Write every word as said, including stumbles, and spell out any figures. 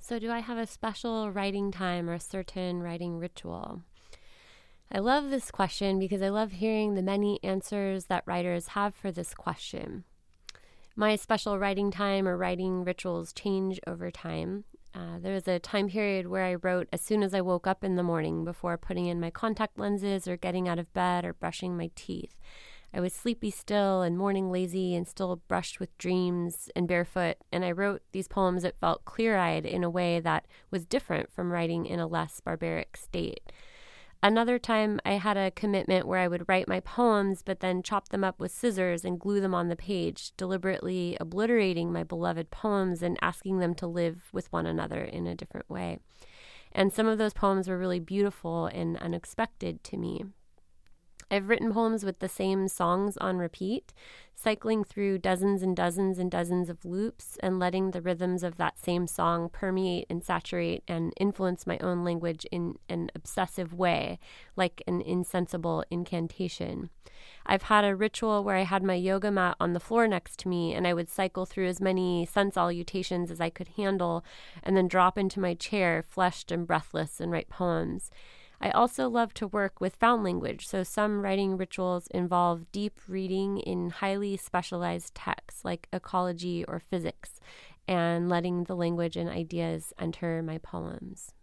So do I have a special writing time or a certain writing ritual? I love this question because I love hearing the many answers that writers have for this question. My special writing time or writing rituals change over time. Uh, there was a time period where I wrote as soon as I woke up in the morning before putting in my contact lenses or getting out of bed or brushing my teeth. I was sleepy still and morning lazy and still brushed with dreams and barefoot, and I wrote these poems that felt clear-eyed in a way that was different from writing in a less barbaric state. Another time I had a commitment where I would write my poems but then chop them up with scissors and glue them on the page, deliberately obliterating my beloved poems and asking them to live with one another in a different way. And some of those poems were really beautiful and unexpected to me. I've written poems with the same songs on repeat, cycling through dozens and dozens and dozens of loops and letting the rhythms of that same song permeate and saturate and influence my own language in an obsessive way, like an insensible incantation. I've had a ritual where I had my yoga mat on the floor next to me and I would cycle through as many sun salutations as I could handle and then drop into my chair, fleshed and breathless, and write poems. I also love to work with found language, so some writing rituals involve deep reading in highly specialized texts like ecology or physics, and letting the language and ideas enter my poems.